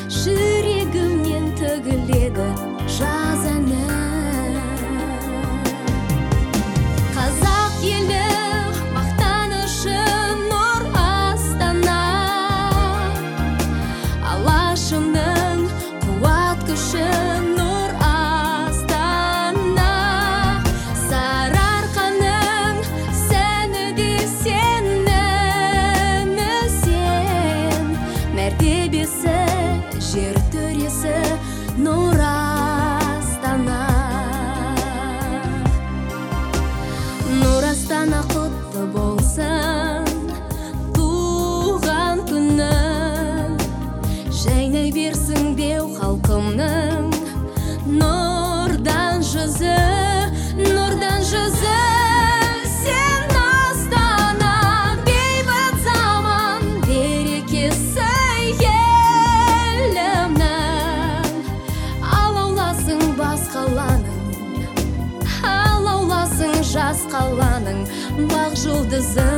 жүрегімнен төгіледі жаз әні. Қазақ елі мақтанышым нұр Астана, алашымның қуат күші нұр Астана. Сарыарқаның сәні де сенімі сен, мәртебесі жер төресі нұр Астана. Нұр Астана құтты болсын туған күнің, жайнай берсін беу халқымның нұрдан жүзі, нұрдан жүзі. Сен Астана, бейбіт заман берекесі елімнің, алауласын бас қаланың, алауласын жас қаланың бақ жұлдызы.